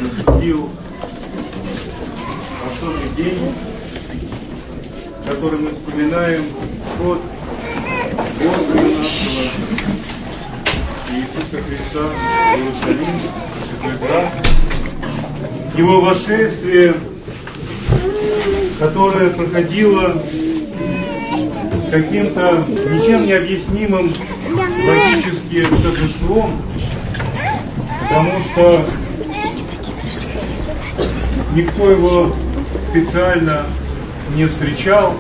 наступил особый день, в котором мы вспоминаем ход Господа нашего Иисуса Христа в Иерусалим, Святой Град, Его восшествие, которое проходило с каким-то ничем не объяснимым логическим торжеством, потому что никто его специально не встречал,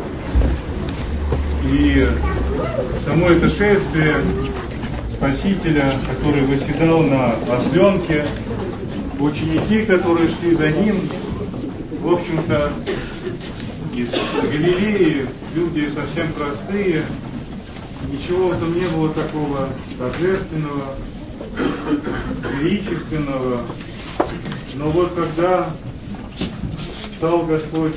и само это шествие Спасителя, который восседал на осленке, ученики, которые шли за ним, в общем-то, из Галилеи, люди совсем простые, ничего в этом не было такого торжественного, величественного. Но вот когда стал Господь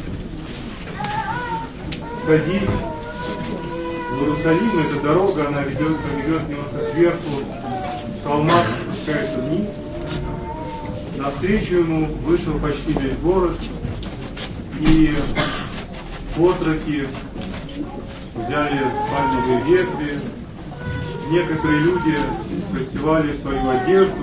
сходить в Иерусалим, эта дорога, она ведет немножко сверху, с холма спускается вниз. Навстречу ему вышел почти весь город, и отроки взяли пальмовые ветви, некоторые люди простевали свою одежду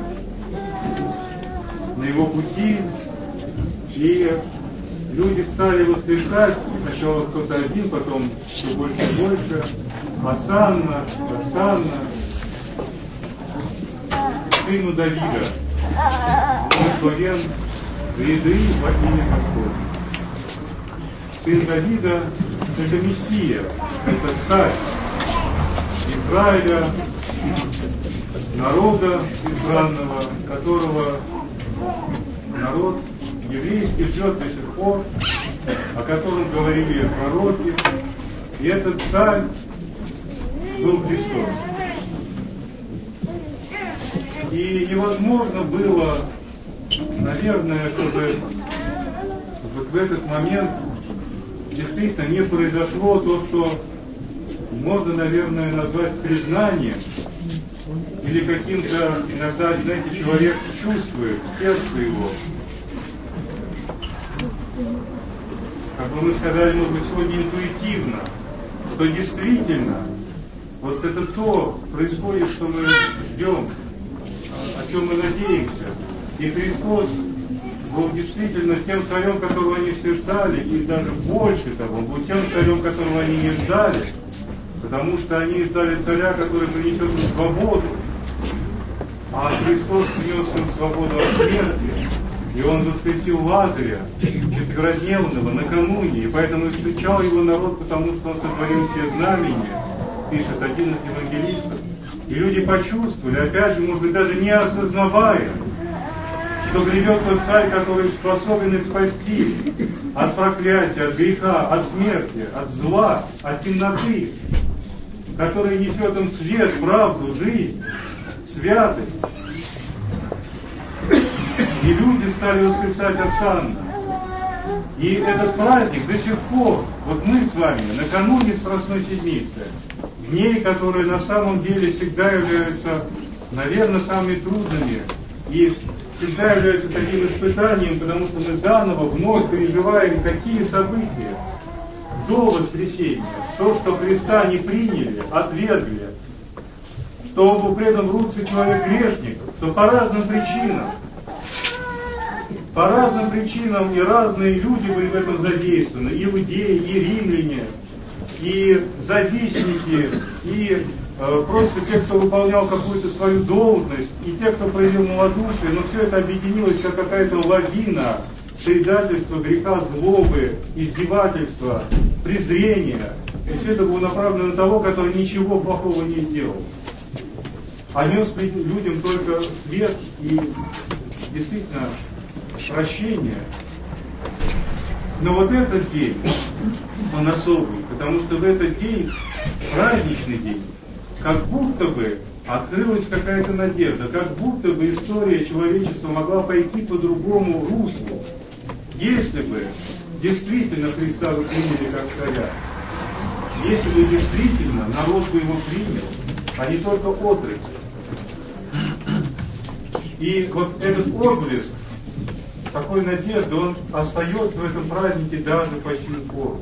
на его пути, и люди стали воскресать, сначала кто-то один, потом все больше и больше: Осанна, Осанна, сыну Давида, благословен гряды во имя Господне. Сын Давида — это Мессия, это царь Израиля, народа избранного, которого народ еврейский ждет до сих пор, о котором говорили пророки, и этот царь был Христос. И невозможно было, наверное, чтобы вот в этот момент действительно не произошло то, что можно, наверное, назвать признанием или каким-то, иногда, знаете, человек чувствует сердце его. Как бы мы сказали, может быть, сегодня интуитивно, что действительно вот это то происходит, что мы ждем, о чем мы надеемся. И Христос был действительно тем царем, которого они все ждали, и даже больше того, он был тем царем, которого они не ждали, потому что они ждали царя, который принесет им свободу, а Христос принес им свободу от смерти, и он воскресил Лазаря, четверодневного, накануне, и поэтому встречал его народ, потому что он сотворил все знамения, пишет один из евангелистов. И люди почувствовали, опять же, может быть, даже не осознавая, что грядет тот царь, который способен их спасти от проклятия, от греха, от смерти, от зла, от темноты, который несет им свет, правду, жизнь, святость. И люди стали воскресать Осанна. И этот праздник до сих пор, вот мы с вами, накануне Страстной Седмицы, дней, которые на самом деле всегда являются, наверное, самыми трудными и всегда являются таким испытанием, потому что мы заново, вновь переживаем такие события до воскресения, то, что Христа не приняли, отвергли, что был предан в руки человек грешник, что по разным причинам и разные люди были в этом задействованы, иудеи, и римляне, и завистники, и просто те, кто выполнял какую-то свою должность, и те, кто проявил малодушие, но все это объединилось как какая-то лавина предательства, греха, злобы, издевательства, презрения. И все это было направлено на того, который ничего плохого не сделал. А нес людям только свет и действительно прощение. Но вот этот день, он особый, потому что в этот день, праздничный день, как будто бы открылась какая-то надежда, как будто бы история человечества могла пойти по другому руслу, если бы действительно Христа вы приняли как царя, если бы действительно народ бы его принял, а не только отроки. И вот этот отблеск такой надежды, он остается в этом празднике даже по сию пору.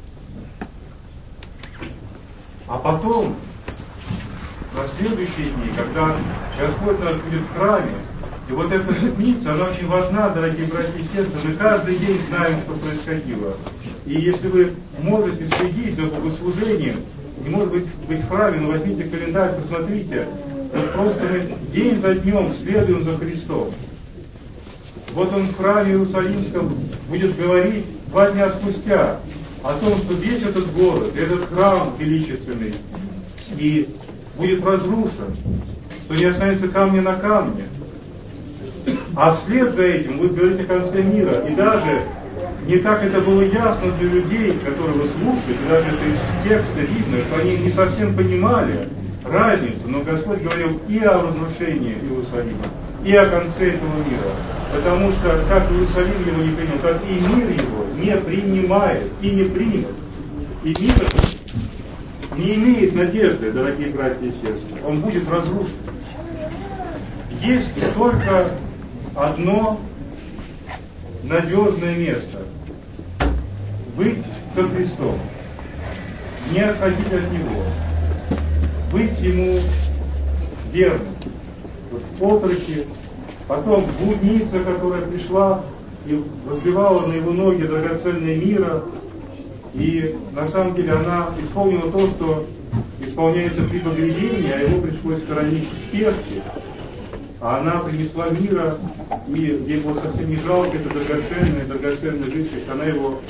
А потом, на следующие дни, когда Господь наш будет в храме, и вот эта седмица, она очень важна, дорогие братья и сестры, мы каждый день знаем, что происходило. И если вы можете следить за богослужением, не может быть в храме, но возьмите календарь, посмотрите, вот просто мы день за днем следуем за Христом. Вот он в храме Иерусалимском будет говорить 2 дня спустя о том, что весь этот город, этот храм величественный, и будет разрушен, что не останется камня на камне. А вслед за этим будет говорить о конце мира. И даже не так это было ясно для людей, которые его слушают, и даже это из текста видно, что они не совсем понимали разницу, но Господь говорил и о разрушении Иерусалима, и о конце этого мира. Потому что как Иерусалим его не принял, так и мир его не принимает и не примет. И мир не имеет надежды, дорогие братья и сестры. Он будет разрушен. Есть только одно надежное место. Быть со Христом. Не отходить от Него. Быть Ему верным. Вот в отроке, потом блудница, которая пришла и возливала на его ноги драгоценное мира, и на самом деле она исполнила то, что исполняется при погребении, а его пришлось хоронить в спешке, а она принесла мира, и ей было совсем не жалко, это драгоценная жидкость, она его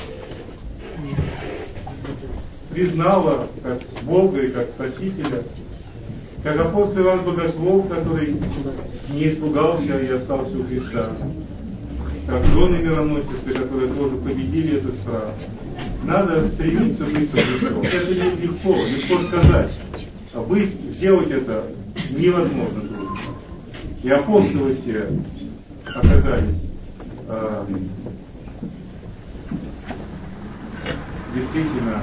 признала как Бога и как Спасителя, как апостол Иоанн Богослов, который не испугался и остался у Христа, как жены мироносицы, которые тоже победили этот страх. Надо стремиться быть со Христом. Это легко сказать. А сделать это невозможно трудно. И апостолы все оказались действительно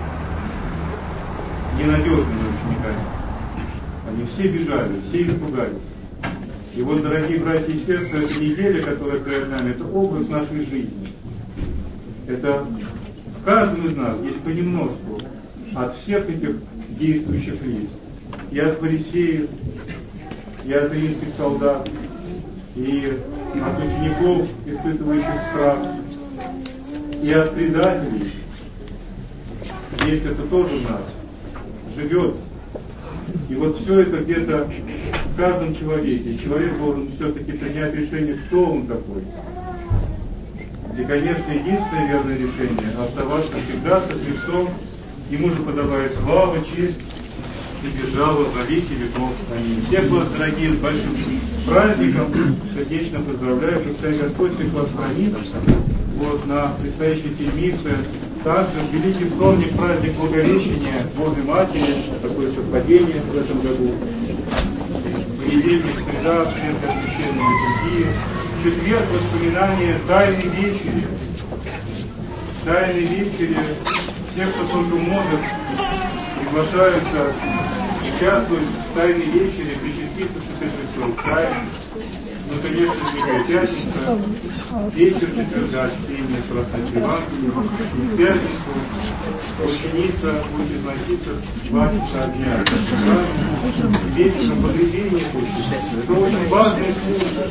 ненадежными учениками. Они все бежали, все испугались. И вот, дорогие братья и сестры, эта неделя, которая перед нами, это образ нашей жизни. Это в каждом из нас есть понемножку от всех этих действующих лиц. И от фарисеев, и от римских солдат, и от учеников, испытывающих страх, и от предателей. Есть это тоже в нас, живет. И вот все это где-то в каждом человеке. И человек должен все-таки принять решение, кто он такой. И, конечно, единственное верное решение — оставаться всегда со Христом. Ему же подобает слава, честь и держава во веки веков. Аминь. Всех вас, дорогие, с большим праздником сердечно поздравляю. Пускай Господь всех вас хранит. Вот на предстоящей седмице. Также великий вторник, праздник Благовещения Божьей Матери. Такое совпадение в этом году. Понедельник, среда, светлое священной литургии. В четверг воспоминание Тайной Вечери. Тайной Вечери. Все, кто только может, приглашаются участвовать в Тайной Вечере, причаститься Святой Христовой Тайне. Ну, конечно, Великая Пятница, вечер четверга, чтение Страстной Евангелия, в пятницу ученица будет износиться 2 часа дня. Вечером погребение ученицы. Это очень важный пункт.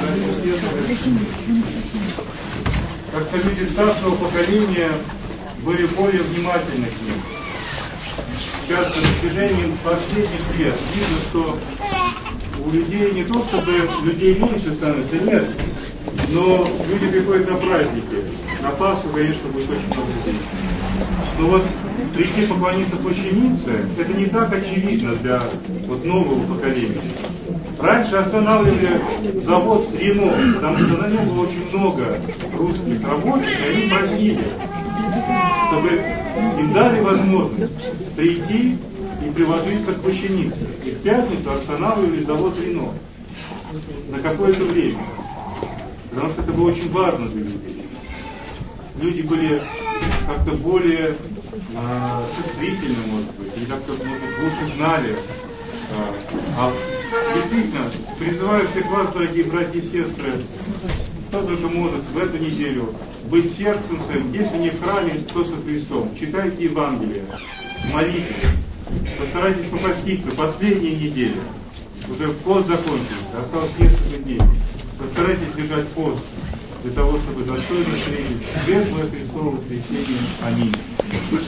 Как-то люди старшего поколения были более внимательны к ним. Сейчас с достижением последних лет видно, что у людей не то, чтобы людей меньше становится, нет, но люди приходят на праздники. На Пасху, конечно, будет очень много людей. Но вот прийти поклониться плащанице, это не так очевидно для вот нового поколения. Раньше останавливали завод Рено, потому что на нем было очень много русских рабочих, и они просили, чтобы им дали возможность прийти и приложиться к плащанице. И в пятницу останавливали завод Рено на какое-то время. Потому что это было очень важно для людей. Люди были как-то более чувствительны, может быть, или как-то, может быть, лучше знали о действительно, призываю всех вас, дорогие братья и сестры, кто только может в эту неделю быть сердцем своим, если не в храме, то со Христом. Читайте Евангелие, молитесь, постарайтесь попаститься. Последняя неделя, уже пост закончился, осталось несколько дней. Постарайтесь держать пост для того, чтобы достойно встретить светлое Христово воскресенье. Аминь.